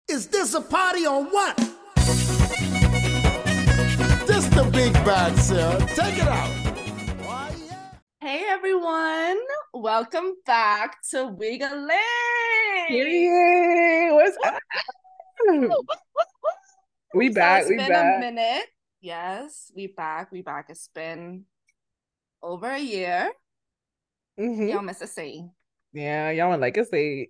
Is this a party or what? This the big bad Sarah. Take it out. Why, yeah. Hey everyone, welcome back to Wiggly. Period. What's up? We back. It's We been a back. minute. Yes, we back. It's been over a year. Y'all miss a C. Yeah, y'all want like us say.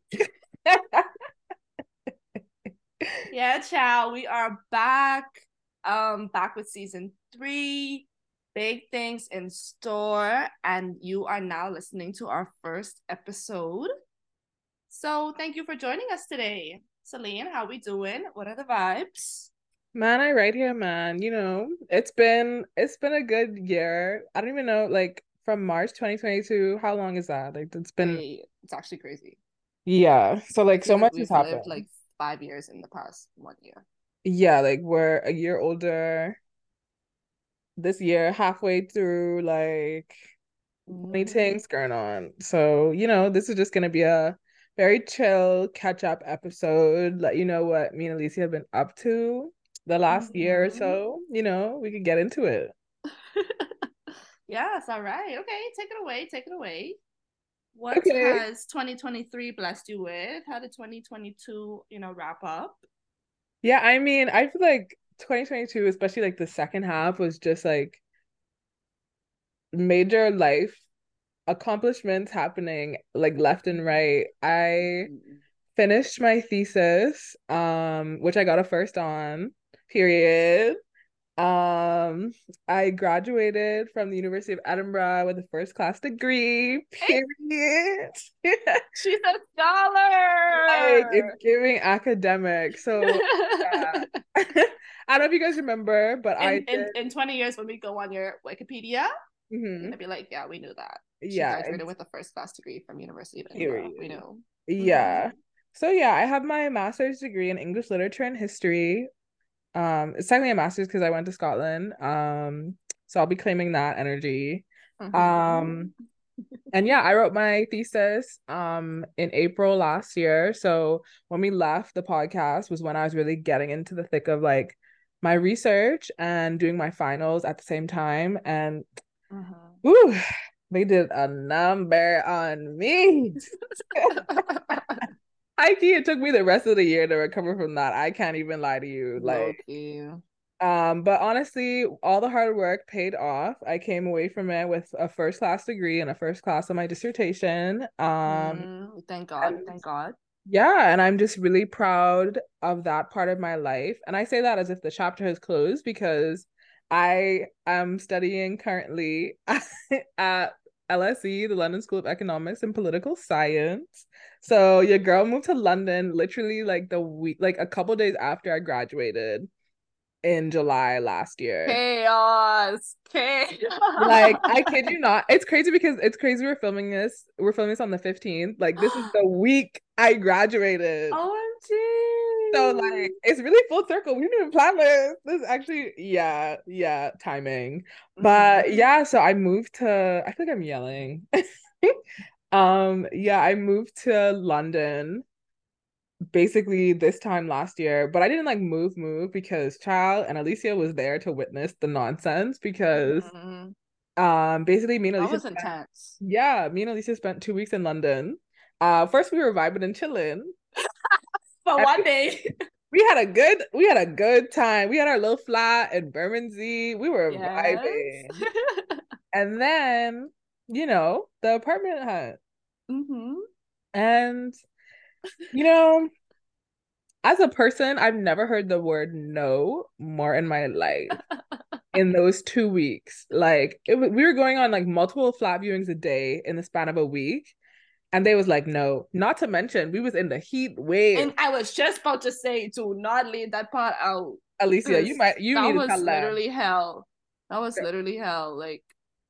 Yeah, child. We are back. Back with season 3. Big things in store, and you are now listening to our first episode. So thank you for joining us today. Celine, how we doing? What are the vibes? Man, I right here, man. It's been a good year. I don't even know, like from March 2022, how long is that? Like it's been Wait, it's actually crazy. yeah. So I like so feel like much has we've lived happened. like 5 years in the past 1 year. Yeah, like we're a year older this year, halfway through like many things going on. So, this is just gonna be a very chill catch-up episode. Let you know what me and Alicia have been up to the last year or so. We could get into it. Yes, all right. Okay, take it away. Take it away. What Okay. has 2023 blessed you with? How did 2022, wrap up? Yeah, I mean, I feel like 2022, especially like the second half, was just like major life accomplishments happening like left and right. I finished my thesis, which I got a first on, period. Um, I graduated from the University of Edinburgh with a first class degree, period. She's a Like it's scholar. giving academic. So yeah. I don't know if you guys remember, but I in, did. in in 20 years when we go on your Wikipedia, you're Mhm. gonna be like, yeah, we knew that. She Yeah, graduated with a first class degree from University of Edinburgh. We period. know. Yeah. So yeah, I have my master's degree in English literature and history. It's technically a master's because I went to Scotland. So I'll be claiming that energy. Um, and yeah, I wrote my thesis in April last year. So when we left the podcast was when I was really getting into the thick of like my research and doing my finals at the same time. And whew, they did a number on me. It took me the rest of the year to recover from that. I can't even lie to you. Low Like, key. but honestly, all the hard work paid off. I came away from it with a first class degree and a first class on my dissertation. Thank God. And Thank God. yeah, and I'm just really proud of that part of my life. And I say that as if the chapter has closed because I am studying currently at LSE, the London School of Economics and Political Science. So your girl moved to London literally like the week, like a couple days after I graduated in July last year. Chaos. Like, I kid you not. It's crazy because it's crazy we're filming this. We're filming this on the 15th. Like, this is the week I graduated. So, OMG. like, it's really full circle. We didn't even plan this. This is actually, yeah, timing. But yeah, so I moved to, I feel like I'm yelling. Yeah, I moved to London basically this time last year, but I didn't like move because Child and Alicia was there to witness the nonsense because basically me and That Alicia was spent, intense. yeah, me and Alicia spent 2 weeks in London. First we were vibing and chilling. For And one day. we had a good time. We had our little flat in Bermondsey. We were Yes. vibing. And then, the apartment hunt. And you know, as a person, I've never heard the word no more in my life in those 2 weeks. Like we were going on like multiple flat viewings a day in the span of a week. And they was like, no, not to mention we was in the heat wave. And I was just about to say, do not leave that part out. Alicia, you That need to was tell them. literally hell. That was literally hell. Like,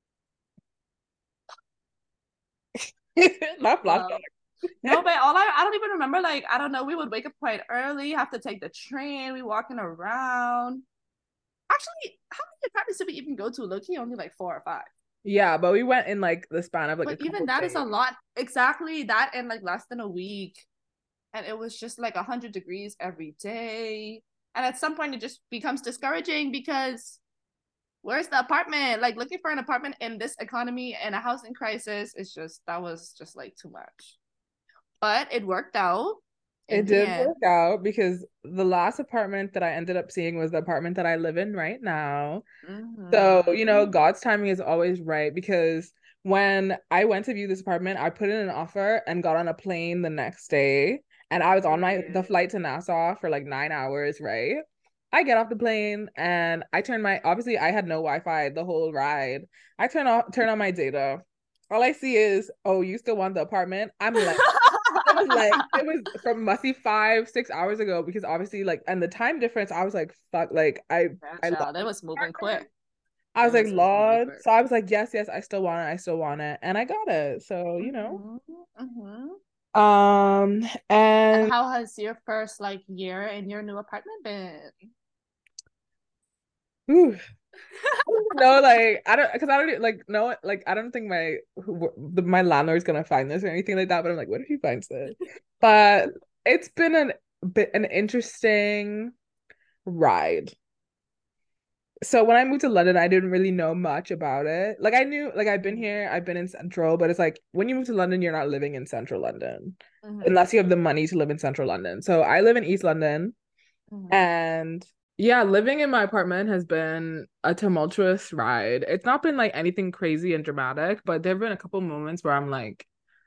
Not wow. flashback. No, but I don't even remember. Like, I don't know. We would wake up quite early, have to take the train. We walking around. Actually, how many apartments did we even go to? Loki only like 4 or 5. Yeah, but we went in like the span of like a But even couple that is a days. lot. Exactly that in like less than a week. and it was just like 100 degrees every day. And at some point, it just becomes discouraging because where's the apartment? Like looking for an apartment in this economy and a housing crisis is just that was just like too much. But it worked out It in the did end. work out because the last apartment that I ended up seeing was the apartment that I live in right now. So, you know, Mm-hmm. God's timing is always right because when I went to view this apartment, I put in an offer and got on a plane the next day. And I was on the Period. flight to Nassau for like 9 hours, right? I get off the plane and I turn my obviously I had no Wi-Fi the whole ride. I turn on my data. All I see is, oh, you still want the apartment? It was from must 5, 6 hours ago because obviously like and the time difference, I was like, fuck, like Yeah, I love child, it this was moving apartment. quick. I It was like, was moving Lord. quick. So I was like, yes, yes, I still want it. I still want it. And I got it. So, you know. Mm-hmm. Mm-hmm. Um, And and how has your first like year in your new apartment been? whew, no, like I don't because I don't like no like I don't think my landlord's gonna find this or anything like that. But I'm like, what if he finds this? But it's been an interesting ride. So when I moved to London, I didn't really know much about it. Like I knew, like I've been here, I've been in Central, but it's like when you move to London, you're not living in Central London Mm-hmm. unless you have the money to live in Central London. So I live in East London, Mm-hmm. and yeah, living in my apartment has been a tumultuous ride. It's not been like anything crazy and dramatic, but there have been a couple moments where I'm like,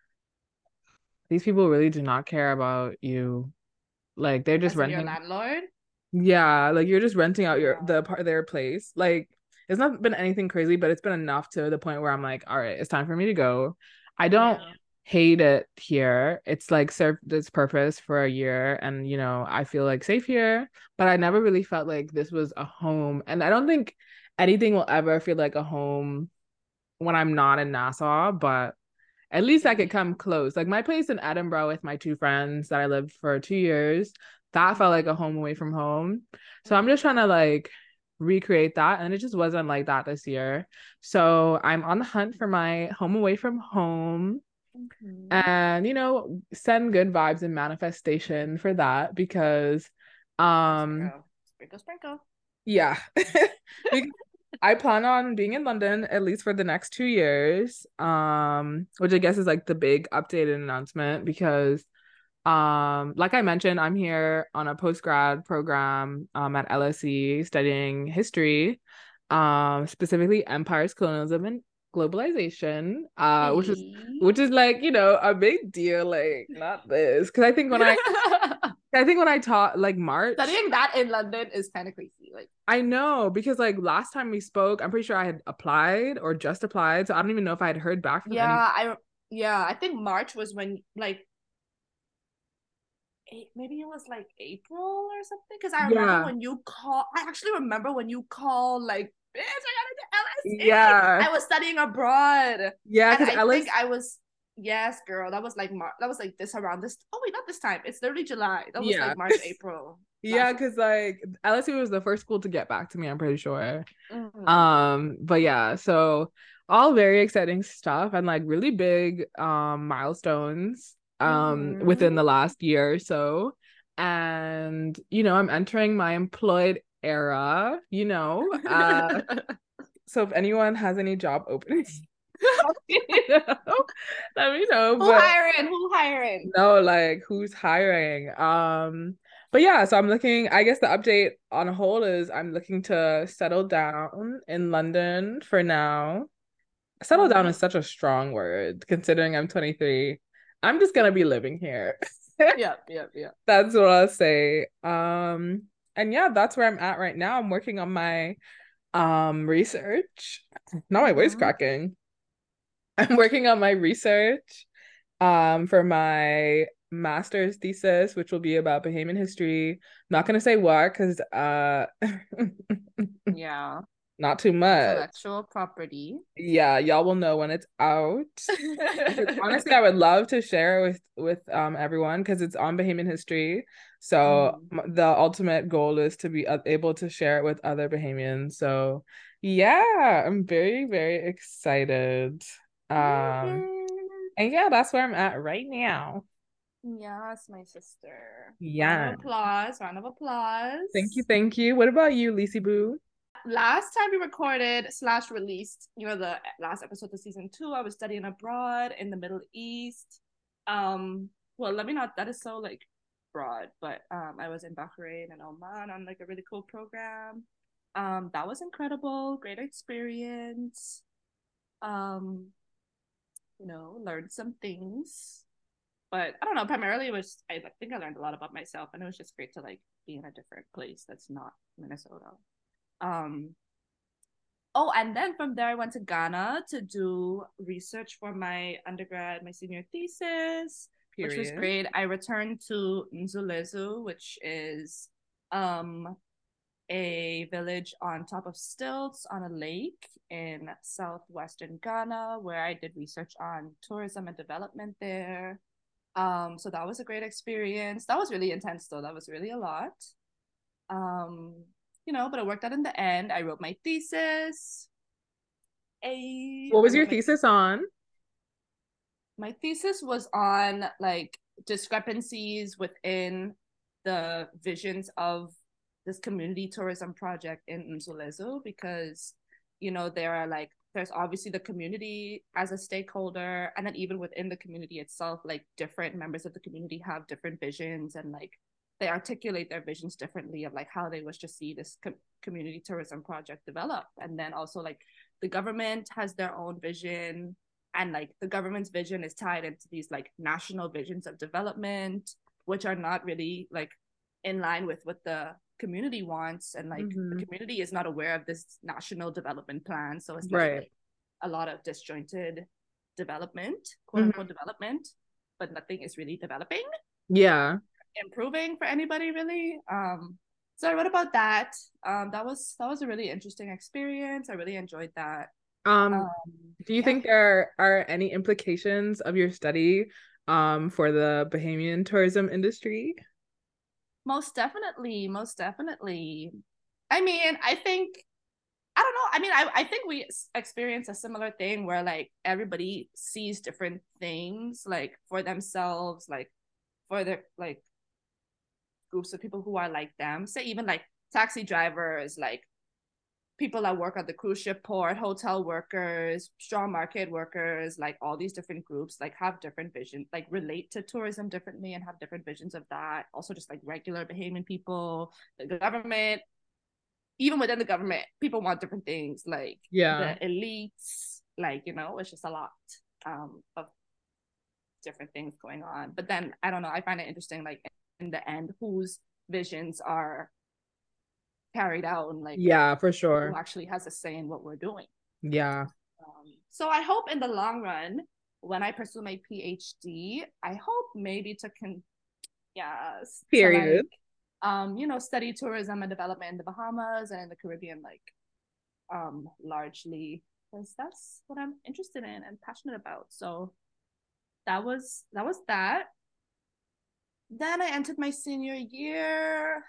these people really do not care about you. Like they're just As in your renting. landlord? Yeah, like you're just renting out Yeah. their place. Like it's not been anything crazy, but it's been enough to the point where I'm like, all right, it's time for me to go. I don't Yeah. hate it here. It's like served its purpose for a year and I feel like safe here, but I never really felt like this was a home. And I don't think anything will ever feel like a home when I'm not in Nassau, but at least I could Yeah. come close. Like my place in Edinburgh with my two friends that I lived for 2 years, that felt like a home away from home. So I'm just trying to like recreate that. And it just wasn't like that this year. So I'm on the hunt for my home away from home Mm-hmm. and, send good vibes and manifestation for that because, Yes, um, girl. Sprinkle, sprinkle. yeah. Because I plan on being in London at least for the next 2 years. Which I guess is like the big updated announcement because like I mentioned, I'm here on a post-grad program at LSE studying history, specifically empires, colonialism, and globalization, Hey. which is like, a big deal, like not this. Because I think when I taught like March. Studying that in London is kind of crazy. Like, I know because like last time we spoke, I'm pretty sure I had applied or just applied. So I don't even know if I had heard back from yeah, any. I think March was when like maybe it was like April or something. Because I remember Yeah. when you call. I actually remember when you called like, bitch, I got into LSE. Yeah. I was studying abroad, Yeah, and because I think Ellis, I was. Yes, girl. That was like That was like this around this. Oh wait, not this time. It's literally July. That was yeah. like March, April Yeah, last year. because like LSU was the first school to get back to me, I'm pretty sure. Mm-hmm. But yeah, so all very exciting stuff and like really big milestones within Mm-hmm. the last year or so. And I'm entering my employed era, so if anyone has any job openings, you know, let me know. Who But hiring? Who hiring? no, like who's hiring? But yeah, so I'm looking, I guess the update on a whole is I'm looking to settle down in London for now. Settle down Mm-hmm. is such a strong word considering I'm 23. I'm just gonna be living here. Yep, yep, yep. That's what I'll say. And yeah, that's where I'm at right now. I'm working on my research. Now my voice Mm-hmm. cracking. I'm working on my research for my master's thesis, which will be about Bahamian history. Not gonna say what because Yeah. not too much. Intellectual property. Yeah, y'all will know when it's out. Because honestly, I would love to share it with everyone because it's on Bahamian history. So Mm-hmm. the ultimate goal is to be able to share it with other Bahamians. So yeah, I'm very, very excited. Um, Period. and yeah, that's where I'm at right now. Yes, my sister. Yeah. Round of applause. Thank you, thank you. What about you, Lisi Boo? Last time we recorded / released, the last episode of season 2, I was studying abroad in the Middle East. Well, let me not, that is so like broad, but I was in Bahrain and Oman on like a really cool program. That was incredible, great experience. Learned some things. But I don't know, primarily I think I learned a lot about myself, and it was just great to like be in a different place that's not Minnesota. And then from there I went to Ghana to do research for my senior thesis, which was great. I returned to Nzulezu, which is a village on top of stilts on a lake in southwestern Ghana, where I did research on tourism and development there. So that was a great experience. That was really intense though. That was really a lot. But it worked out in the end. I wrote my thesis. What was your thesis on? My thesis was on like discrepancies within the visions of this community tourism project in Nzulezu, because there's obviously the community as a stakeholder, and then even within the community itself, like different members of the community have different visions, and like they articulate their visions differently of like how they wish to see this community tourism project develop. And then also like the government has their own vision, and like the government's vision is tied into these like national visions of development, which are not really like in line with what the community wants, and like the community is not aware of this national development plan, so it's like a lot of disjointed development, quote unquote development, but nothing is really developing, improving for anybody really. So I wrote about that. That was a really interesting experience. I really enjoyed that. Do you think there are any implications of your study for the Bahamian tourism industry? Most definitely. I mean, I don't know. I mean, I think we experience a similar thing where like everybody sees different things like for themselves, like for their like groups of people who are like them. Say even like taxi drivers, like people that work at the cruise ship port, hotel workers, straw market workers, like all these different groups like have different visions, like relate to tourism differently and have different visions of that. Also just like regular Bahamian people, the government, even within the government, people want different things, like the elites, like, it's just a lot of different things going on. But then I don't know, I find it interesting, like in the end, whose visions are carried out, and like for sure, who actually has a say in what we're doing. So I hope in the long run, when I pursue my PhD, I hope maybe to study tourism and development in the Bahamas and in the Caribbean, like largely, because that's what I'm interested in and passionate about. So that was that. Then I entered my senior year.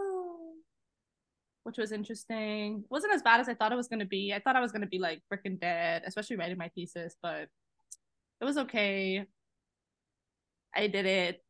Which was interesting. It wasn't as bad as I thought it was going to be. I thought I was going to be like freaking dead, especially writing my thesis, but it was okay. I did it.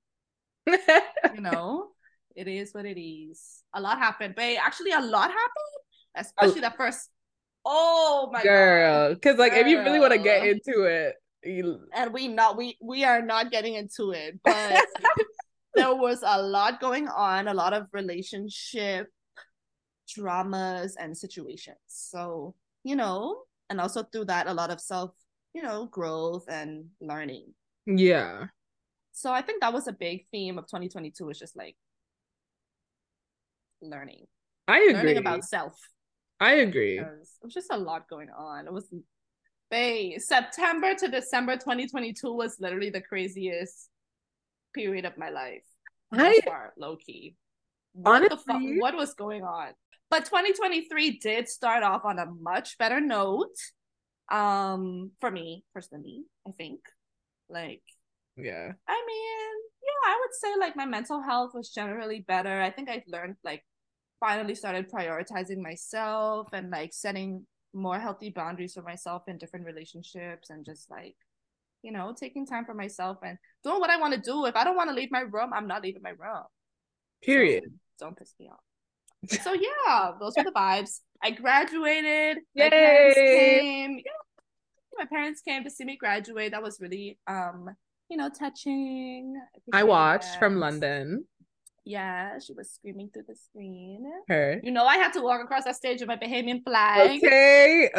It is what it is. A lot happened, but actually a lot happened, especially the first. Oh my God. Because like if you really want to get into it, and we are not getting into it, but there was a lot going on, a lot of relationship dramas and situations. So, and also through that, a lot of self, growth and learning. So I think that was a big theme of 2022, was just like learning. I agree. Learning about self. I agree. It was just a lot going on. It was September to December 2022 was literally the craziest period of my life. Low key. What the fuck? What was going on? But 2023 did start off on a much better note. For me personally, I think. Like, I mean, I would say like my mental health was generally better. I think I learned, like, finally started prioritizing myself and like setting more healthy boundaries for myself in different relationships, and just like you know, taking time for myself and doing what I want to do. If I don't want to leave my room, I'm not leaving my room. Period. So don't piss me off. So yeah, those were the vibes. I graduated. Yay! My parents came. Yeah, my parents came to see me graduate. That was really you know, touching. I watched from London. Yeah, she was screaming through the screen. Her. You know, I had to walk across that stage with my Bahamian flag. Okay.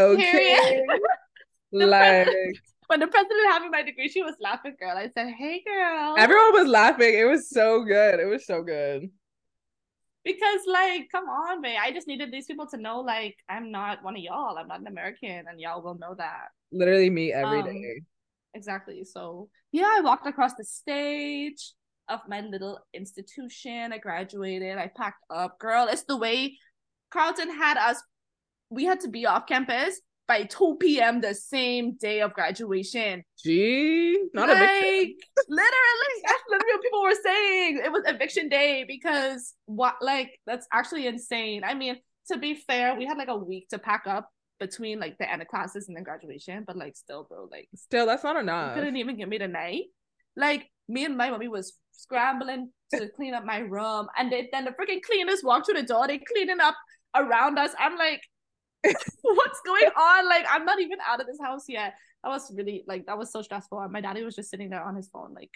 Like when the president having my degree, she was laughing, girl. I said, "Hey, girl." Everyone was laughing. It was so good. It was so good. Because, like, come on, babe. I just needed these people to know, like, I'm not one of y'all. I'm not an American, and y'all will know that. Literally me every day. Exactly. So yeah, I walked across the stage of my little institution. I graduated. I packed up. Girl, it's the way Carleton had us. We had to be off campus by 2 p.m. the same day of graduation. Gee, not like, eviction. Literally, that's literally what people were saying. It was eviction day because that's actually insane. I mean, to be fair, we had like a week to pack up between like the end of classes and then graduation, but like still, bro, like still that's not enough. You couldn't even give me the night. Like me and my mommy was scrambling to clean up my room, and then the freaking cleaners walked through the door. They cleaning up around us. I'm like, what's going on? Like I'm not even out of this house yet. That was really like that was so stressful. And my daddy was just sitting there on his phone, like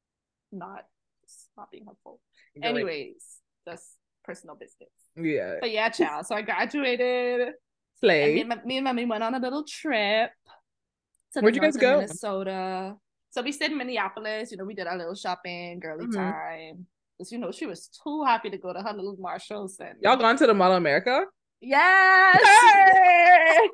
not being helpful. Really? Anyways, just personal business. Yeah. But yeah, child. So I graduated. Slay. And me and mommy went on a little trip. Where'd you guys go? Minnesota. So we stayed in Minneapolis. You know, we did our little shopping, girly time. Because, you know, she was too happy to go to her little Marshalls. And y'all gone to the Mall of America? Yes. Hey!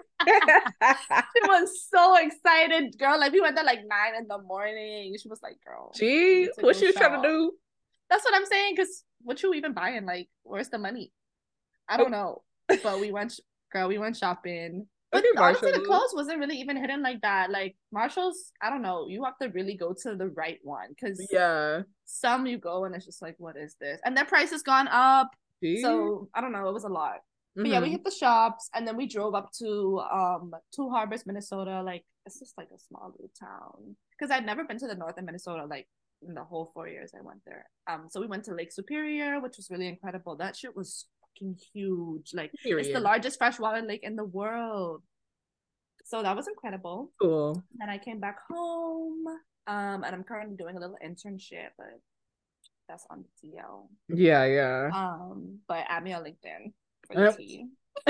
She was so excited, girl. Like we went there like 9 a.m. She was like, girl. Gee, what she was trying to do? That's what I'm saying. Because what you even buying? Like, where's the money? I don't know. But we went shopping. But honestly, the clothes wasn't really even hidden like that. Like Marshalls, I don't know. You have to really go to the right one because some you go and it's just like, what is this? And their price has gone up. Jeez. So I don't know. It was a lot. But yeah, we hit the shops and then we drove up to Two Harbors, Minnesota. Like it's just like a small little town because I'd never been to the north of Minnesota. Like in the whole 4 years I went there. So we went to Lake Superior, which was really incredible. That shit was huge. Like it's the largest freshwater lake in the world. So that was incredible. Cool. Then I came back home. And I'm currently doing a little internship, but that's on the DL. Yeah. But add me on LinkedIn for the tea.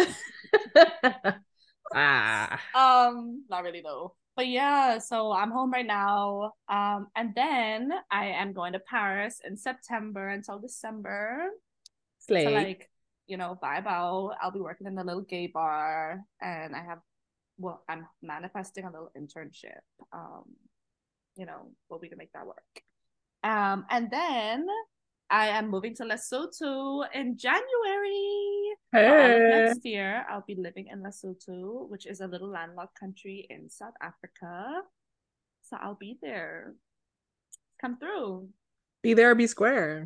Not really though. But yeah, so I'm home right now. And then I am going to Paris in September until December. Slay. So like, you know, vibe out. I'll be working in a little gay bar and I'm manifesting a little internship. You know, we'll be to make that work. And then I am moving to Lesotho in January. Hey. Next year, I'll be living in Lesotho, which is a little landlocked country in South Africa. So I'll be there. Come through. Be there or be square.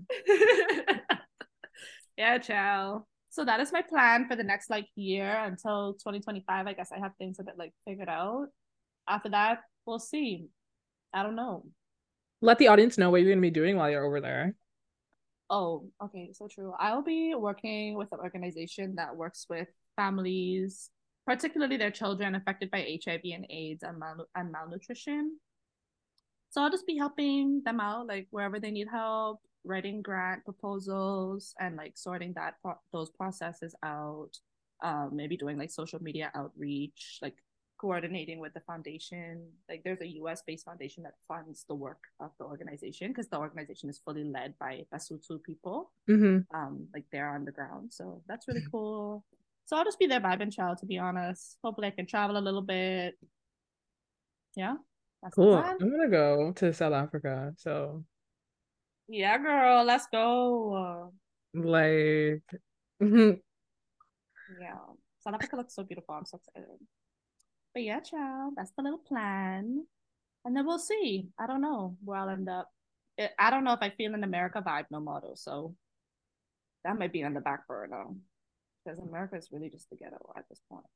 Yeah, ciao. So that is my plan for the next like year until 2025. I guess I have things a bit like figured out. After that, we'll see. I don't know. Let the audience know what you're going to be doing while you're over there. Oh, okay. So true. I'll be working with an organization that works with families, particularly their children affected by HIV and AIDS and malnutrition. So I'll just be helping them out, like wherever they need help, writing grant proposals and like sorting those processes out. Maybe doing like social media outreach, like coordinating with the foundation. Like there's a US-based foundation that funds the work of the organization because the organization is fully led by Basotho people. Like they're on the ground. So that's really cool. So I'll just be their vibing child, to be honest. Hopefully I can travel a little bit. Yeah. That's cool. I'm gonna go to South Africa. So yeah, girl, let's go. Like yeah. South Africa looks so beautiful. I'm so excited. But yeah, child, that's the little plan. And then we'll see. I don't know where I'll end up. I don't know if I feel an America vibe no more, though. So that might be on the back burner. Because America is really just the ghetto at this point.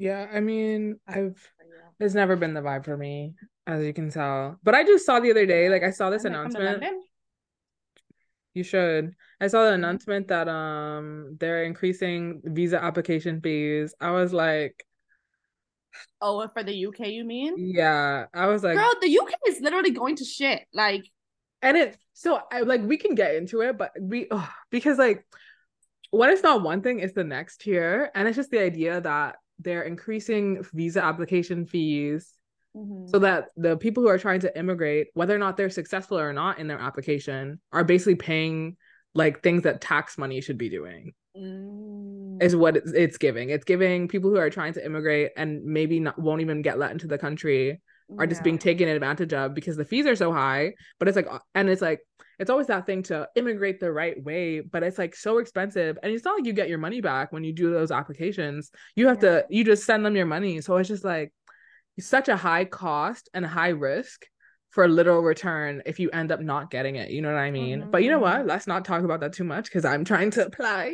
Yeah, I mean, it's never been the vibe for me, as you can tell. But I just saw the other day, like I saw this And come to announcement. London. You should. I saw the Mhm. announcement that they're increasing visa application fees. I was like, Oh, for the UK, you mean? yeah. I was like, Girl, the UK is literally going to shit. Like, and it so I like we can get into it, but because like when it's not one thing, it's the next here. And it's just the idea that they're increasing visa application fees so that the people who are trying to immigrate, whether or not they're successful or not in their application, are basically paying like things that tax money should be doing. Is what it's giving. It's giving people who are trying to immigrate and maybe not, won't even get let into the country are just being taken advantage of because the fees are so high. But it's like, and it's like, it's always that thing to immigrate the right way, but it's like so expensive. And it's not like you get your money back when you do those applications. You have to, you just send them your money. So it's just like such a high cost and high risk for little return if you end up not getting it. You know what I mean? But you know what? Let's not talk about that too much because I'm trying to apply.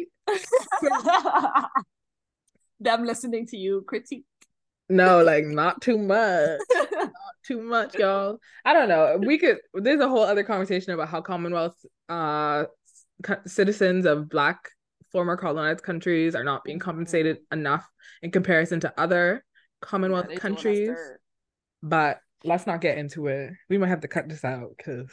Them listening to you critique. No, like not too much. Not too much, y'all. I don't know. There's a whole other conversation about how Commonwealth citizens of Black former colonized countries are not being compensated enough in comparison to other Commonwealth countries. But let's not get into it. We might have to cut this out because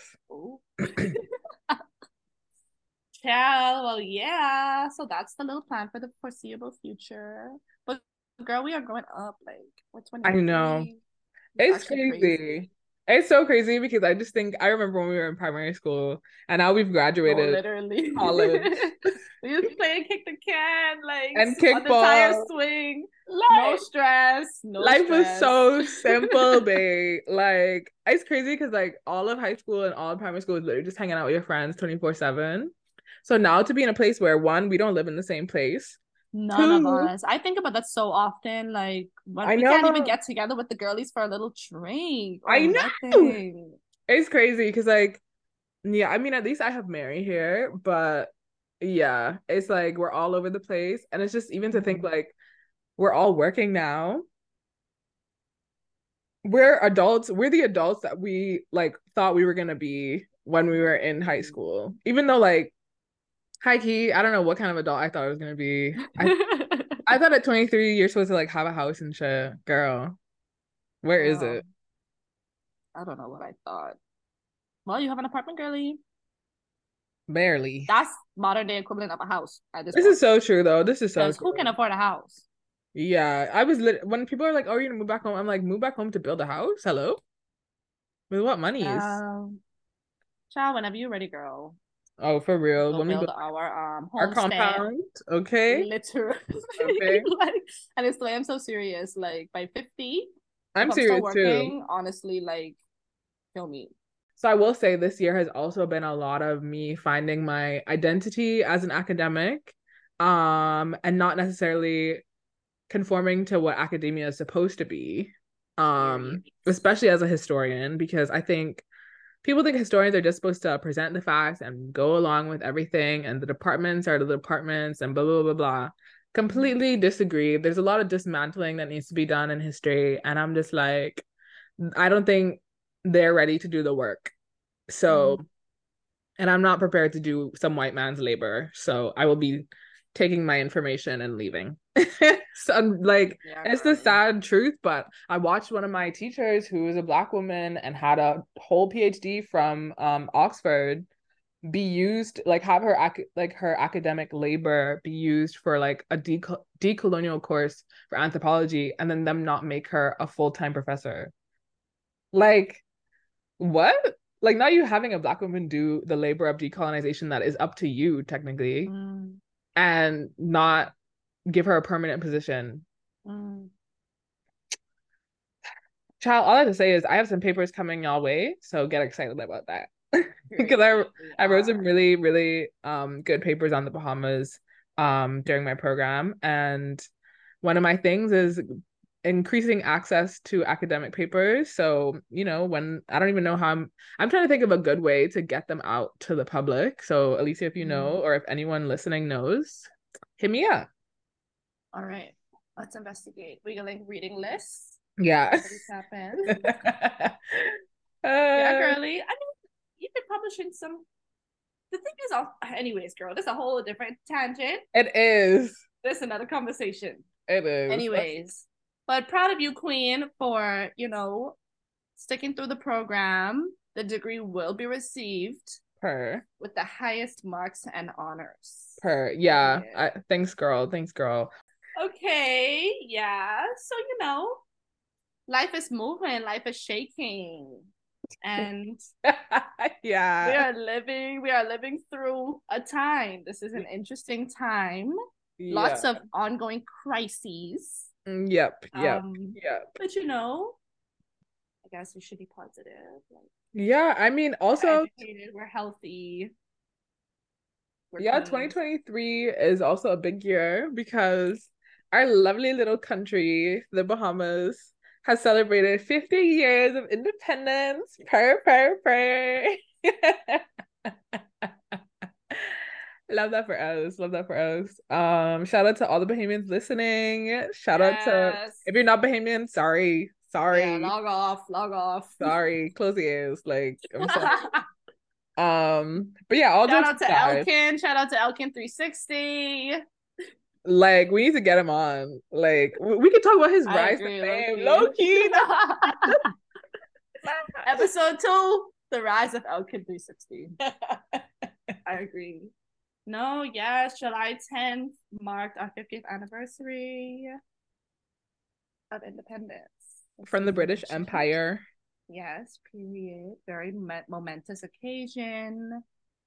yeah, well, yeah. So that's the little plan for the foreseeable future. But girl, we are growing up. Like we're 23. I know. It's crazy. It's so crazy because I just think I remember when we were in primary school and now we've graduated literally college. We used to play and kick the can, like and on the tire kickball. swing. Like, no stress. No life stress. was so simple, babe. Like it's crazy because like all of high school and all of primary school is literally just hanging out with your friends 24/7. So now to be in a place where one, we don't live in the same place. None of us. I think about that so often. Like, we can't even get together with the girlies for a little drink. I know. Nothing. It's crazy because, like, yeah, I mean, at least I have Mary here, but yeah, it's like we're all over the place. And it's just even to think, like, we're all working now. We're adults. We're the adults that we, like, thought we were going to be when we were in high school. Even though, like, high key, I don't know what kind of adult I thought I was gonna be. I thought at 23 you're supposed to like have a house and shit. Girl, where is it? I don't know what I thought. Well, you have an apartment, girly. Barely. That's modern day equivalent of a house. This is so true though. This is so true. Who can afford a house? Yeah, I was when people are like, "Oh, you're gonna move back home," I'm like, "Move back home to build a house? Hello? With what monies?" Child, whenever you're ready, girl. Oh, for real. We'll build our compound. Okay. Literally. Okay. Like, and it's like I'm so serious. Like by 50, I'm serious too. Honestly, like kill me. So I will say this year has also been a lot of me finding my identity as an academic, and not necessarily conforming to what academia is supposed to be, especially as a historian, because I think people think historians are just supposed to present the facts and go along with everything, and the departments are the departments and blah, blah, blah, blah. Completely disagree. There's a lot of dismantling that needs to be done in history, and I'm just like, I don't think they're ready to do the work. So, and I'm not prepared to do some white man's labor. So I will be taking my information and leaving. So I'm like, it's the sad truth, but I watched one of my teachers who was a Black woman and had a whole PhD from Oxford be used, like have her her academic labor be used for like a decolonial course for anthropology, and then them not make her a full-time professor. Like, what? Like, now you having a Black woman do the labor of decolonization that is up to you technically, and not give her a permanent position. Child, all I have to say is I have some papers coming y'all way, so get excited about that. Because I wrote some really, really good papers on the Bahamas during my program, and one of my things is increasing access to academic papers. So, you know, when I don't even know how I'm trying to think of a good way to get them out to the public. So Alicia, if you know, or if anyone listening knows, hit me up. All right. Let's investigate. We're like reading lists. Yeah. Tap in. Yeah, girly. I mean, you've been publishing some. The thing is, anyways, girl, this is a whole different tangent. It is. This is another conversation. It is. Anyways, but proud of you, Queen, for sticking through the program. The degree will be received with the highest marks and honors. Yeah. Thanks, girl. Okay, yeah. So life is moving, life is shaking, and yeah, we are living through a time. This is an interesting time. Yeah. Lots of ongoing crises. Yep. But I guess we should be positive. Yeah, I mean, also we're educated, we're healthy. 2023 is also a big year because our lovely little country, the Bahamas, has celebrated 50 years of independence. Prayer. Love that for us. Shout out to all the Bahamians listening. Shout out to, if you're not Bahamian, sorry. Yeah, log off. Sorry, close the ears. Like, I'm sorry. But yeah, all shout out to Elkin. Shout out to Elkin 360. Like, we need to get him on. Like, we could talk about his rise to fame. Low-key. Episode 2, the rise of Elkin 360. I agree. No, yes, July 10th marked our 50th anniversary of independence. From the British Empire. Yes, period. Very momentous occasion.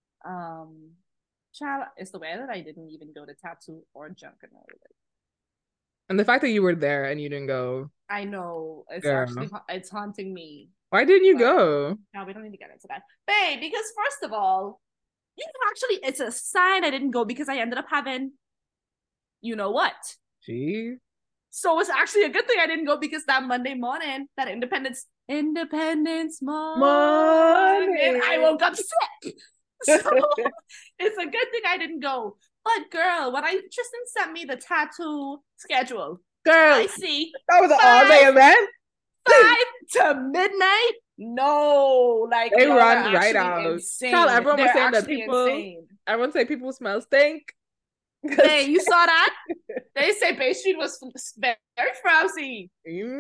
Child, it's the way that I didn't even go to Tattoo or Junkanoo. And the fact that you were there and you didn't go. I know. It's haunting me. Why didn't you go? No, we don't need to get into that. Babe, because first of all, it's a sign I didn't go because I ended up having you know what. Gee. So it's actually a good thing I didn't go because that Monday morning, that Independence morning, I woke up sick. So it's a good thing I didn't go. But girl, when Tristan sent me the tattoo schedule, girl, I see that was an all-day event. 5 to midnight. No, like they run right out. Child, everyone was saying that everyone say people smell stink. Hey, you saw that? They say Bay Street was very frowsy.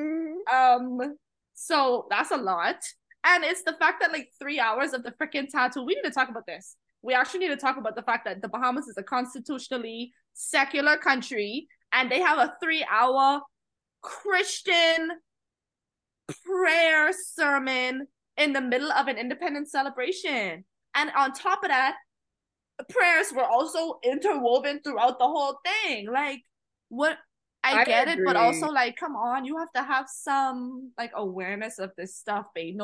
So that's a lot. And it's the fact that 3 hours of the freaking tattoo. We need to talk about this. We actually need to talk about the fact that the Bahamas is a constitutionally secular country and they have a 3-hour Christian prayer sermon in the middle of an independence celebration. And on top of that, prayers were also interwoven throughout the whole thing. I get it, but also come on, you have to have some awareness of this stuff, babe.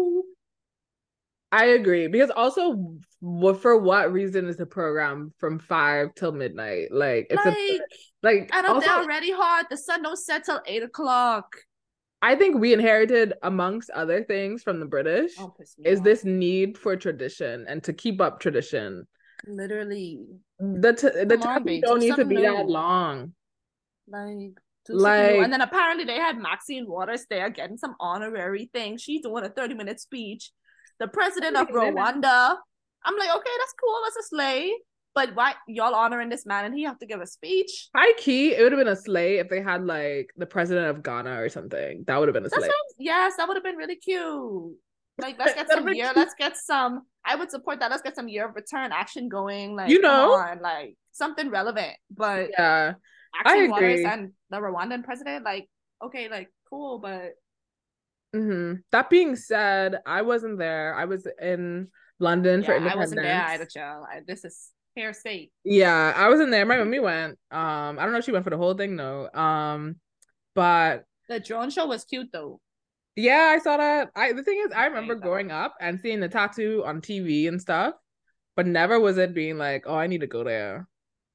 I agree, because also for what reason is the program from 5 till midnight? And also, they're already hot. The sun don't set till 8 o'clock. I think we inherited, amongst other things from the British, is this need for tradition and to keep up tradition. Literally, the time don't need to be that long. And then apparently they had Maxine Waters there getting some honorary thing. She's doing a 30-minute speech. The president of Rwanda. I'm like, okay, that's cool. That's a slay. But why y'all honoring this man and he have to give a speech? High key, it would have been a slay if they had the president of Ghana or something. That would have been a slay. Yes, that would have been really cute. Let's get some year. Let's get some. I would support that. Let's get some year of return action going. Come on, something relevant. But yeah, Maxine Waters and the Rwandan president, okay, cool, but. That being said, I wasn't there. I was in London for Independence. I wasn't there either, child. This is fair state. Yeah, I wasn't there. My mommy went. I don't know if she went for the whole thing though. But the drone show was cute though. Yeah, I saw that. The thing is, I remember growing up and seeing the tattoo on TV and stuff, but never was it being oh, I need to go there.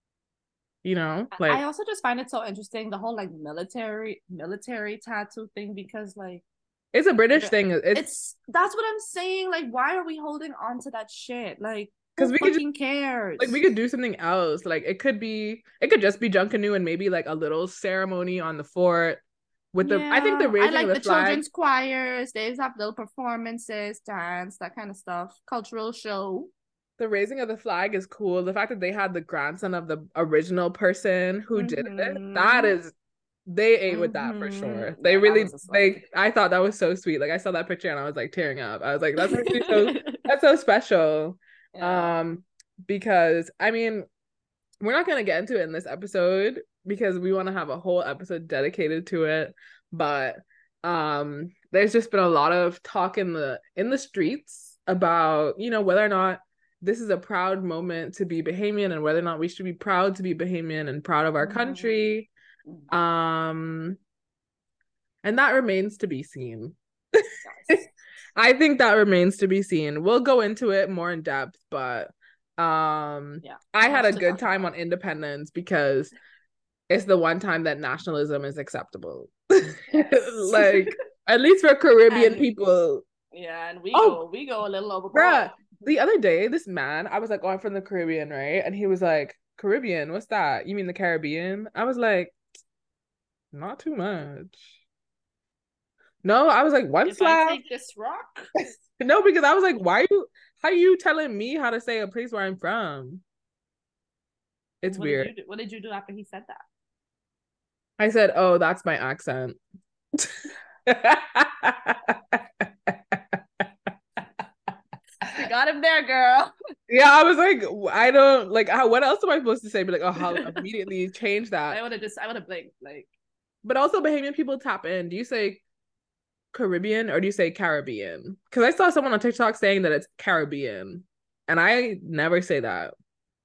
I also just find it so interesting, the whole military tattoo thing, because it's a British thing. That's what I'm saying. Why are we holding on to that shit? because Who we could fucking cares? like we could do something else. Like it could just be Junkanoo and maybe like a little ceremony on the fort with the I think the I raising like of the the flag. children's choirs. They have little performances, dance, that kind of stuff. Cultural show. The raising of the flag is cool. The fact that they had the grandson of the original person who did it, that is they ate with that for sure. They really like I thought that was so sweet. Like I saw that picture and I was like tearing up. I was like, that's actually so that's so special. Yeah. Because I mean, we're not gonna get into it in this episode because we want to have a whole episode dedicated to it. But there's just been a lot of talk in the streets about, you know, whether or not this is a proud moment to be Bahamian and whether or not we should be proud to be Bahamian and proud of our country. And that remains to be seen. Yes. I think that remains to be seen. We'll go into it more in depth, but I had a good time on Independence because it's the one time that nationalism is acceptable. Yes. Like at least for Caribbean people. Yeah, and we go a little overboard. Bruh, the other day, this man, I was like, oh, I'm from the Caribbean, right? And he was like, Caribbean, what's that? You mean the Caribbean? I was like, not too much. No, I was like, one slap. I take this rock? No, because I was like, how are you telling me how to say a place where I'm from? It's weird. What did you do after he said that? I said, oh, that's my accent. You got him there, girl. Yeah, I was like, I don't like what else am I supposed to say? But like, oh, how immediately change that? I would have blinked, like. But also Bahamian people tap in. Do you say Caribbean or do you say Caribbean? Because I saw someone on TikTok saying that it's Caribbean. And I never say that.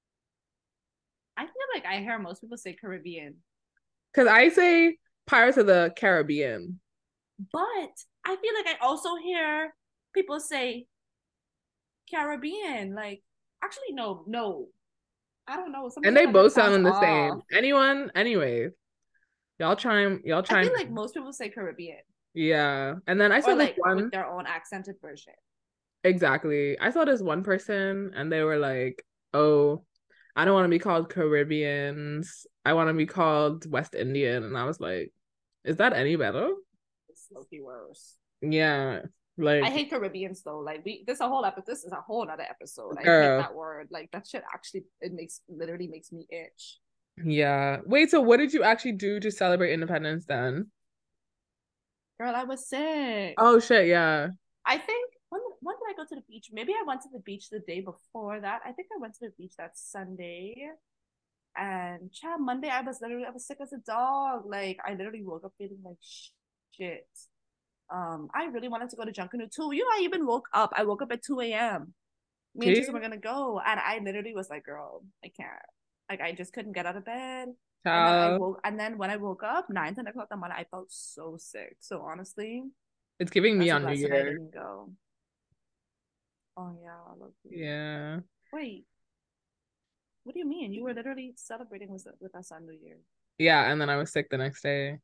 I feel like I hear most people say Caribbean. Because I say Pirates of the Caribbean. But I feel like I also hear people say Caribbean. Like, actually, no. I don't know. And they both sound the same. Anyway. Y'all chime. I feel like most people say Caribbean. Yeah. And then I saw like this one with their own accented version. Exactly. I saw this one person and they were like, oh, I don't want to be called Caribbeans. I want to be called West Indian. And I was like, is that any better? It's low-key worse. Yeah. Like I hate Caribbeans though. Like this is a whole other episode. I hate that word. Like that shit actually literally makes me itch. Yeah. Wait, so what did you actually do to celebrate independence then? Girl, I was sick. Oh shit, yeah. I think when did I go to the beach? Maybe I went to the beach the day before that. I think I went to the beach that Sunday. And Monday I was sick as a dog. Like I literally woke up feeling like shit. I really wanted to go to Junkanoo too. You know, I even woke up. I woke up at 2 a.m. Me and Jason were gonna go. And I literally was like, girl, I can't. Like I just couldn't get out of bed. And then when I woke up 9, 10 o'clock in the morning, I felt so sick. So honestly, it's giving me on New Year. I didn't go. Oh yeah, I love you. Yeah. Wait, what do you mean? You were literally celebrating with us on New Year. Yeah, and then I was sick the next day.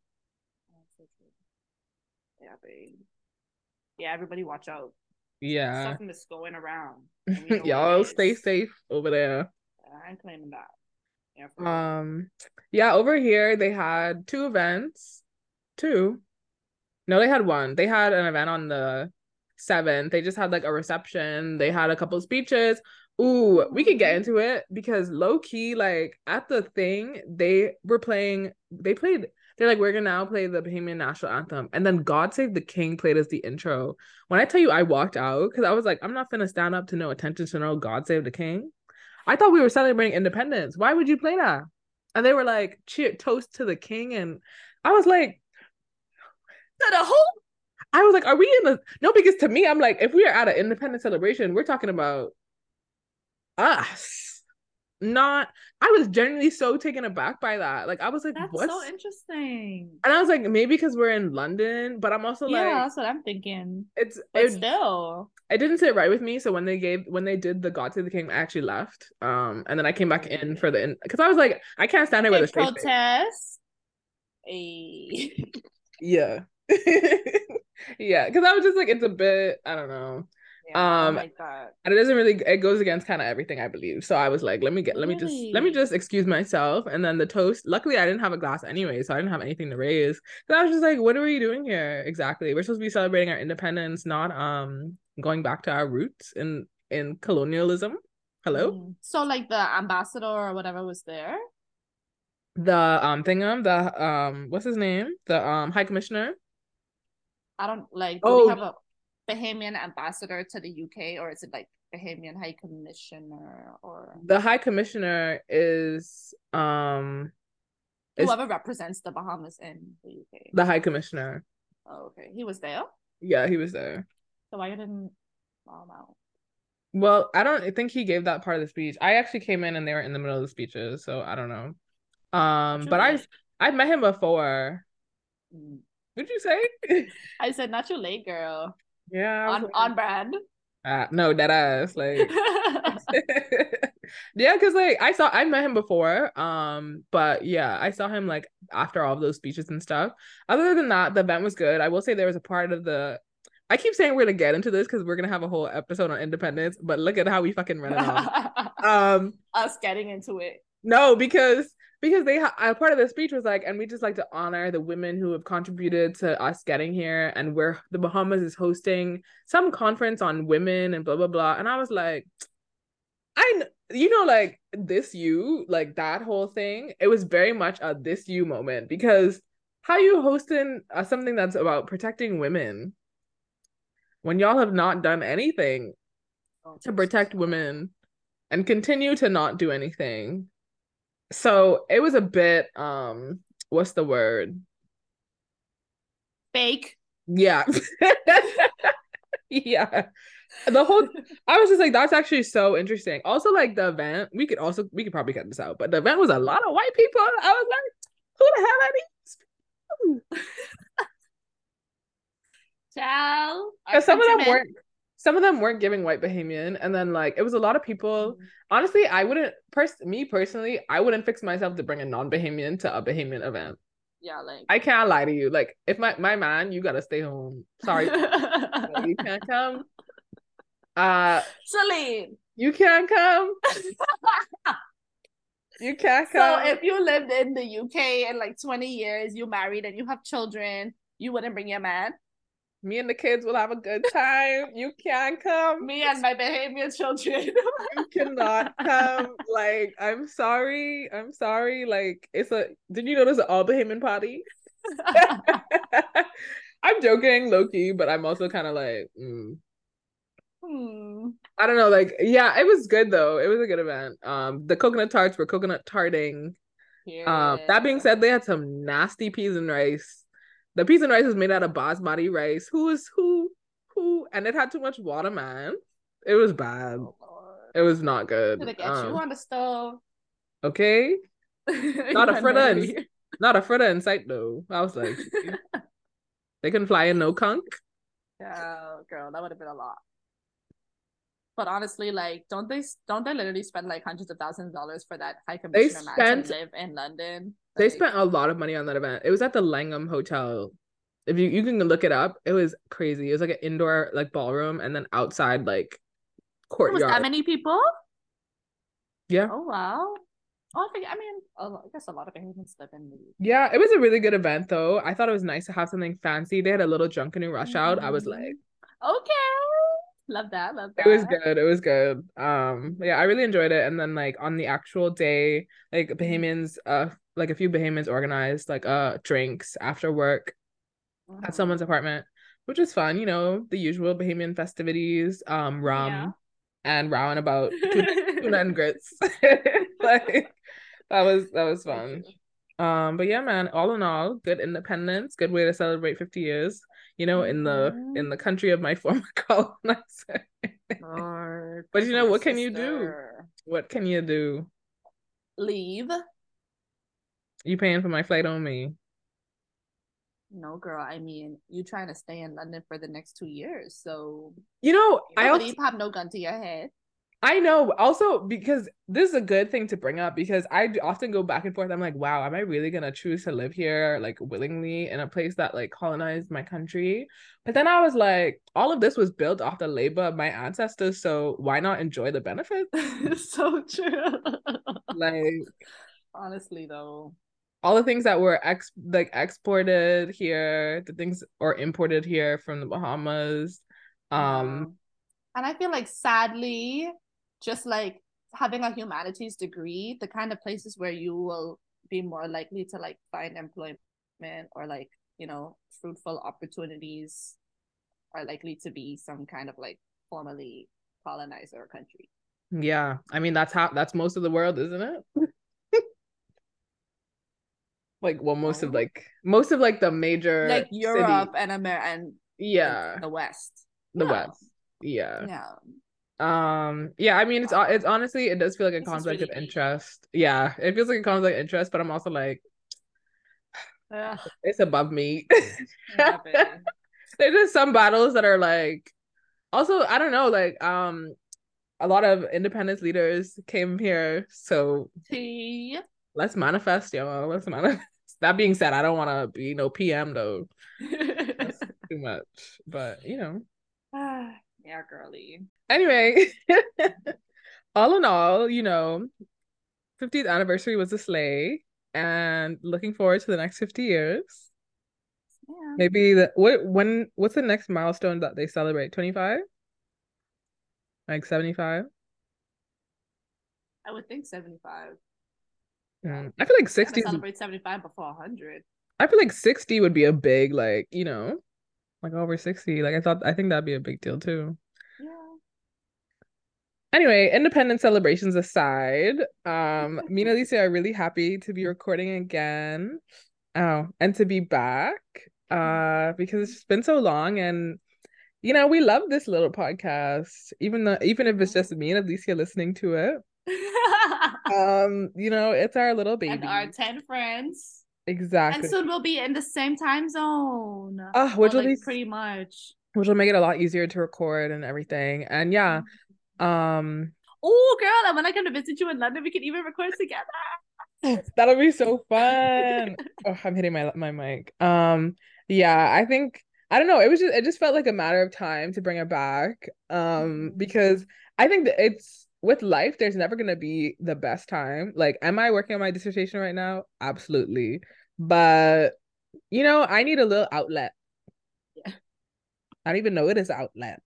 Yeah, babe. Yeah, everybody watch out. Yeah. Something is going around. Y'all stay safe over there. I ain't claiming that. Yeah, over here they had 2 events. 2. No, they had 1. They had an event on the 7th. They just had like a reception. They had a couple speeches. Ooh, we could get into it because low key, like at the thing, they're like, we're gonna now play the Bahamian national anthem. And then God Save the King played as the intro. When I tell you I walked out, because I was like, I'm not finna stand up to no attention to no God Save the King. I thought we were celebrating independence. Why would you play that? And they were like, cheer, toast to the king. And I was like, I was like, are we in the... No, because to me, I'm like, if we are at an independence celebration, we're talking about us. Not... I was genuinely so taken aback by that. Like, I was like, that's so interesting. And I was like, maybe because we're in London, but I'm also like... Yeah, that's what I'm thinking. Still... It didn't sit right with me. So when they did the God Save the King, I actually left. And then I came back in for because I was like, I can't stand here with a protest. Yeah. Yeah, because I was just like, it's a bit, I don't know. Yeah, oh my God. And it doesn't really, it goes against kind of everything I believe. So I was like, let me just excuse myself. And then the toast, luckily I didn't have a glass anyway, so I didn't have anything to raise. So I was just like, what are we doing here exactly? We're supposed to be celebrating our independence, not going back to our roots in colonialism. Hello? So like the ambassador or whatever was there? The what's his name? The high commissioner. I don't like, do we Oh, have a Bahamian ambassador to the UK, or is it like Bahamian High Commissioner, or the high commissioner is whoever represents the Bahamas in the UK? The high commissioner. Oh, okay. He was there? Yeah, he was there. So why didn't out? Well, I don't think he gave that part of the speech. I actually came in and they were in the middle of the speeches, so I don't know. But I've met him before. What'd you say? I said not too late, girl. Yeah. On brand. No, that ass. Like yeah, because like I met him before. But yeah, I saw him like after all of those speeches and stuff. Other than that, the event was good. I will say there was a part of the I keep saying we're gonna get into this because we're gonna have a whole episode on independence, but look at how we fucking run it off. Us getting into it. No, because they a part of the speech was like, and we just like to honor the women who have contributed to us getting here, and where the Bahamas is hosting some conference on women and blah blah blah. And I was like, like this you like that whole thing. It was very much a this you moment because how you hosting something that's about protecting women when y'all have not done anything to protect women and continue to not do anything. So it was a bit what's the word? Fake. Yeah. Yeah. The whole I was just like, that's actually so interesting. Also, like the event, we could probably cut this out, but the event was a lot of white people. I was like, who the hell are these? Ciao. Some of them weren't giving white Bahamian, and then like it was a lot of people. Honestly, I wouldn't I wouldn't fix myself to bring a non-Bahamian to a Bahamian event. Yeah, like I can't lie to you. Like if my man, you gotta stay home. Sorry. You can't come. Celine. You can't come. You can't come. So if you lived in the UK in like 20 years, you married and you have children, you wouldn't bring your man? Me and the kids will have a good time. You can't come. Me and my Bahamian children. You cannot come. Like, I'm sorry. Like, did you notice an all Bahamian party? I'm joking, low-key, but I'm also kind of like, I don't know, like, yeah, it was good though. It was a good event. The coconut tarts were coconut tarting. That being said, they had some nasty peas and rice. The peas and rice was made out of basmati rice. Who, and it had too much water, man. It was bad. It was not good. Did it get you on the stove? Okay. Not a fritter in sight though. I was like, they can fly in no conch. Yeah, girl, that would have been a lot. But honestly, like, don't they literally spend like hundreds of thousands of dollars for that high commissioner man to live in London? They spent a lot of money on that event. It was at the Langham Hotel. If you can look it up, it was crazy. It was like an indoor like ballroom and then outside like courtyard. Was that many people? Yeah. Oh wow. Oh, I guess a lot of Bahamians live in the UK. Yeah, it was a really good event though. I thought it was nice to have something fancy. They had a little Junkanoo rush out. I was like, okay. Love that. It was good. Yeah, I really enjoyed it. And then like on the actual day, like Bahamians, like a few Bahamians organized like drinks after work at someone's apartment, which was fun, the usual Bahamian festivities, rum and rowing about tuna and grits. Like that was fun. But yeah, man, all in all, good independence, good way to celebrate 50 years, in the country of my former colonizer. But what can you do? What can you do? Leave. You paying for my flight on me? No, girl. I mean, you trying to stay in London for the next 2 years, so I also have no gun to your head. I know. Also, because this is a good thing to bring up because often go back and forth. I'm like, wow, am I really gonna choose to live here like willingly in a place that like colonized my country? But then I was like, all of this was built off the labor of my ancestors, so why not enjoy the benefits? So true. Like Honestly, though. all the things that were exported here, the things or imported here from the Bahamas. Yeah. And I feel like sadly, just like having a humanities degree, the kind of places where you will be more likely to like find employment or like, you know, fruitful opportunities are likely to be some kind of like formerly colonizer country. Yeah, I mean that's most of the world, isn't it? Like well Oh, most of like the major like city. Europe and America and like Yeah, the West. the Yeah. West. Yeah. Yeah. Yeah, I mean it's Wow. honestly it does feel like a This is conflict really of deep. interest. Yeah, it feels like a conflict of interest, but I'm also like Ugh, it's above me. yeah, babe. There's just some battles that are like also I don't know like a lot of independence leaders came here, so Tea. let's manifest, y'all. Let's manifest. That being said, I don't want to be no PM though. That's too much, but you know. Yeah, girly. Anyway, all in all, you know, 50th anniversary was a slay, and looking forward to the next 50 years. Yeah. Maybe what's the next milestone that they celebrate? 25? Like 75? I would think 75. Yeah. I feel like They're gonna 60 is celebrate 75 before 100. I feel like 60 would be a big like, you know, like over 60. Like I think that'd be a big deal too. Yeah. Anyway, independent celebrations aside, me and Alicia are really happy to be recording again. Oh, and to be back. Because it's just been so long and you know, we love this little podcast, even if it's just me and Alicia listening to it. You know, it's our little And our baby. 10 friends. And Exactly. soon we'll be in the same time zone. Ah, Well, like pretty much. which will make it a lot easier to record and everything. And yeah, um Oh, girl, and when I come to visit you in London, we can even record together. that'll be so fun. Oh, I'm hitting my mic. Yeah, I think I don't know. It just felt like a matter of time to bring it back. Because I think that it's with life, there's never gonna be the best time. Like, am I working on my dissertation right now? Absolutely. But you know, I need a little outlet. Yeah. I don't even know it is outlet.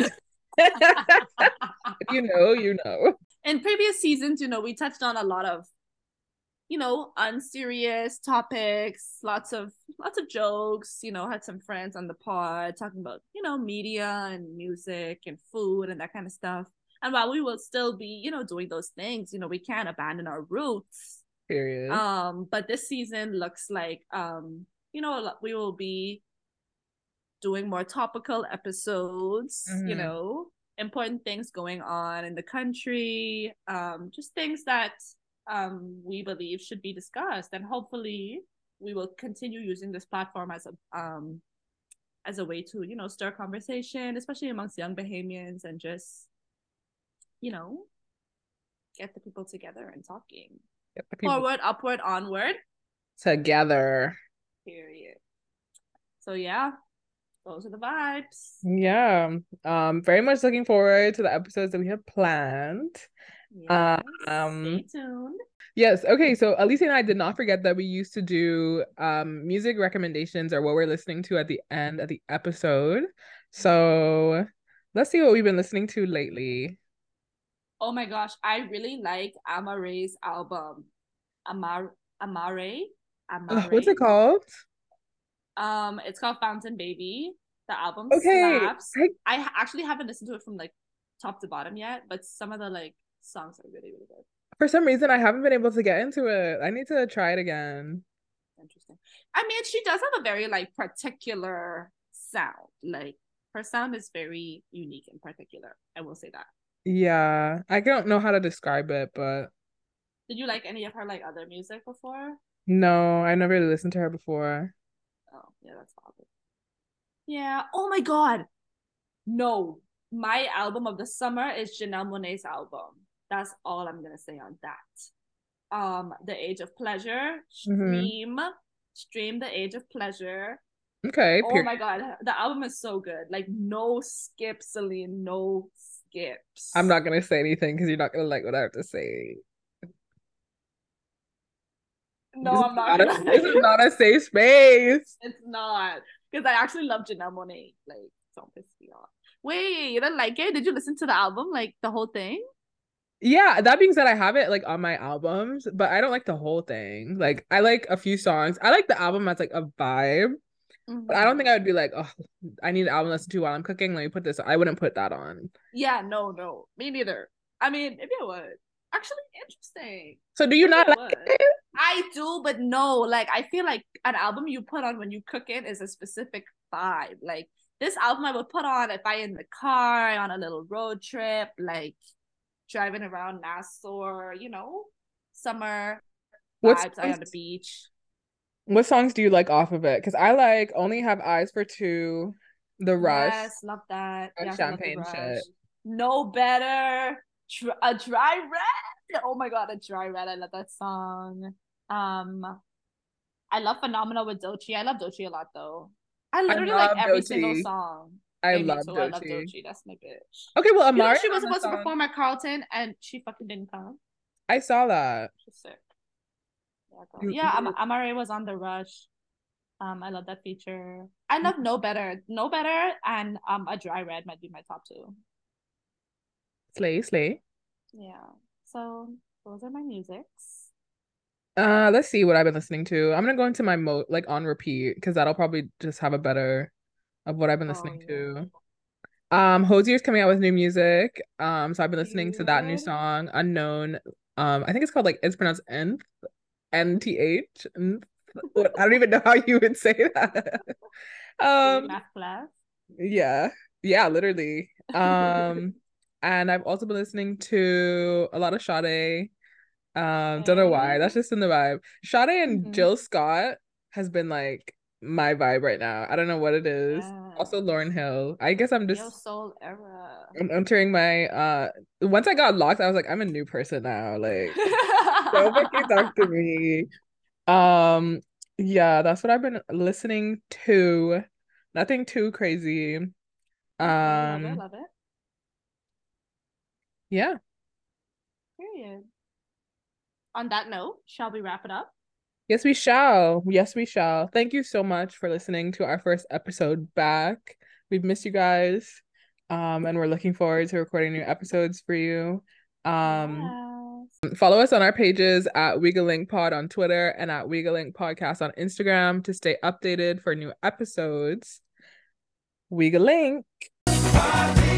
If you know, you know. In previous seasons, we touched on a lot of unserious topics, lots of jokes, had some friends on the pod talking about, media and music and food and that kind of stuff. And while we will still be, doing those things, we can't abandon our roots. Period. But this season looks like we will be doing more topical episodes, important things going on in the country, just things that we believe should be discussed, and hopefully we will continue using this platform as a way to stir conversation, especially amongst young Bahamians, and just get the people together and talking. Forward, upward, onward, together. Period. So yeah, those are the vibes. Yeah. Very much looking forward to the episodes that we have planned. Yes, stay tuned. Yes. Okay. So Alicia and I did not forget that we used to do music recommendations or what we're listening to at the end of the episode. So let's see what we've been listening to lately. Oh my gosh, I really like Amare's album. Amare. What's it called? It's called Fountain Baby. The album Okay. slaps. I actually haven't listened to it from like top to bottom yet, but some of the like songs are really, really good. For some reason, I haven't been able to get into it. I need to try it again. Interesting. I mean, she does have a very like particular sound. Like her sound is very unique and particular. I will say that. Yeah, I don't know how to describe it, but did you like any of her like other music before? No, I never really listened to her before. Oh, yeah, that's obvious. Yeah. Oh my God. No. my album of the summer is Janelle Monáe's album. That's all I'm gonna say on that. The Age of Pleasure. Stream The Age of Pleasure. Okay. Oh my god, the album is so good. Like no skips, Celine, no skips. I'm not gonna say anything because you're not gonna like what I have to say. No, I'm not gonna. This is not a safe space. It's not, because I actually love Janelle Monáe. Like, don't piss me off. Wait, you didn't like it? Did you listen to the album, like the whole thing? Yeah, that being said, I have it like on my albums, but I don't like the whole thing. Like, I like a few songs. I like the album as like a vibe, but I don't think I would be like, oh, I need an album to listen to while I'm cooking. Let me put this on. I wouldn't put that on. Yeah, no, me neither. I mean, maybe I would. Actually, interesting. So do you not like it? I do, but no. Like, I feel like an album you put on when you cook it is a specific vibe. Like, this album I would put on if I in the car on a little road trip, like driving around Nassau, you know, summer vibes on the beach. What songs do you like off of it? Because I like Only Have Eyes for Two, The Rush. Yes, love that. And Champagne Shit. No Better. A Dry Red. Oh my god, A Dry Red. I love that song. I love Phenomenal with Doechii. I love Doechii a lot though. I literally like every single song. I love Doechii. I love Doechii. That's my bitch. Okay, well, Amari, she was supposed to perform at Carlton and she fucking didn't come. I saw that. She's sick. Yeah, Amari was on The Rush. I love that feature. I love No Better. No Better and A Dry Red might be my top two. Slay. Yeah. So those are my musics. Let's see what I've been listening to. I'm gonna go into my like on repeat because that'll probably just have a better of what I've been listening to. Hozier's coming out with new music. So I've been listening to that new song, Unknown. I think it's called like it's pronounced Nth, NTH. I don't even know how you would say that. Math class. Yeah, literally. And I've also been listening to a lot of Sade. Don't know why. That's just in the vibe. Sade and Jill Scott has been like my vibe right now. I don't know what it is. Also Lauryn Hill. I guess I'm just Neo soul era. I'm entering my once I got locked, I was like, I'm a new person now. Like don't fucking talk to me. Yeah, that's what I've been listening to. Nothing too crazy. Love it. Yeah. Period. On that note, shall we wrap it up? Yes, we shall. Thank you so much for listening to our first episode back. We've missed you guys. And we're looking forward to recording new episodes for you. Follow us on our pages at Wegalink Pod on Twitter and at Wegalink Podcast on Instagram to stay updated for new episodes. Wegalink.